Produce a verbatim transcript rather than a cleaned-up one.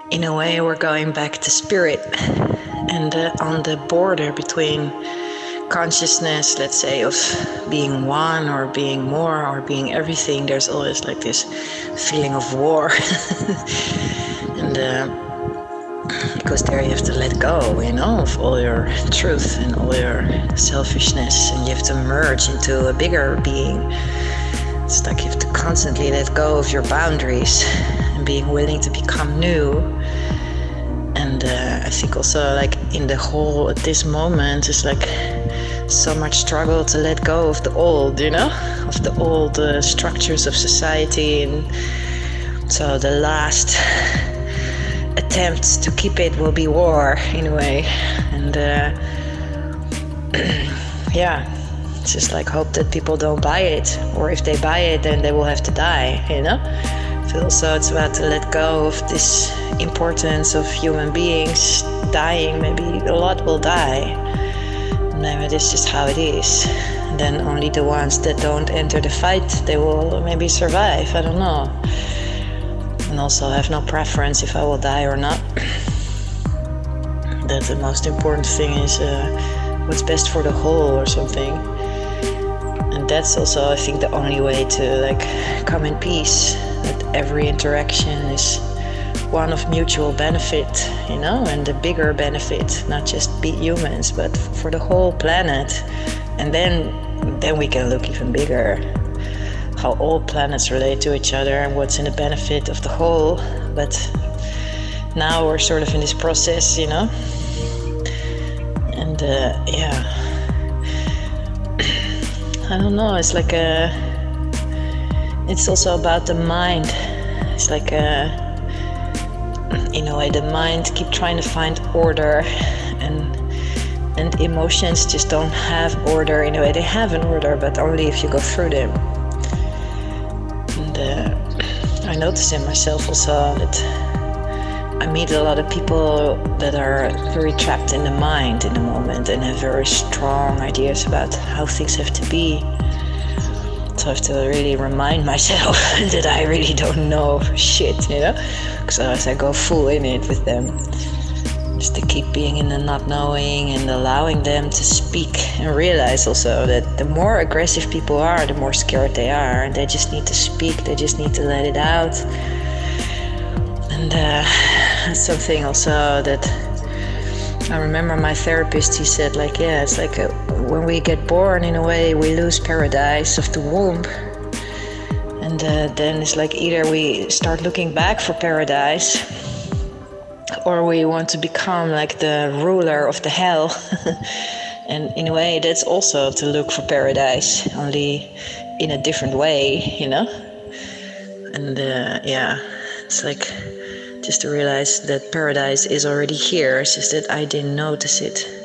in a way, we're going back to spirit, and uh, on the border between consciousness, let's say, of being one or being more or being everything, there's always like this feeling of war. and uh, because there you have to let go, you know, of all your truth and all your selfishness, and you have to merge into a bigger being. It's like you have to constantly let go of your boundaries and being willing to become new. And uh, I think also, like, in the whole, at this moment, it's like so much struggle to let go of the old, you know, of the old uh, structures of society. And so the last attempts to keep it will be war, in a way. And uh, yeah, it's just like hope that people don't buy it, or if they buy it, then they will have to die, you know. I feel so it's about to let go of this importance of human beings dying. Maybe a lot will die. Maybe it's just how it is. And then only the ones that don't enter the fight, they will maybe survive. I don't know. And also I have no preference if I will die or not. That the most important thing is uh, what's best for the whole or something. And that's also, I think, the only way to like come in peace. That every interaction is one of mutual benefit, you know, and the bigger benefit, not just be humans, but for the whole planet. And then, then we can look even bigger, how all planets relate to each other and what's in the benefit of the whole. But now we're sort of in this process, you know, and uh, yeah, I don't know. It's like a. It's also about the mind. It's like a. In a way, the mind keep trying to find order, and and emotions just don't have order. In a way, they have an order, but only if you go through them. And uh, I notice in myself also that I meet a lot of people that are very trapped in the mind in the moment and have very strong ideas about how things have to be. So I have to really remind myself that I really don't know shit, you know, because otherwise I go full in it with them. Just to keep being in the not knowing and allowing them to speak, and realize also that the more aggressive people are, the more scared they are, and they just need to speak, they just need to let it out. And uh, that's something also that I remember my therapist, he said, like, yeah, it's like a, when we get born, in a way, we lose paradise of the womb. And uh, then it's like either we start looking back for paradise, or we want to become like the ruler of the hell. And in a way, that's also to look for paradise, only in a different way, you know? And uh, yeah, it's like just to realize that paradise is already here. It's just that I didn't notice it.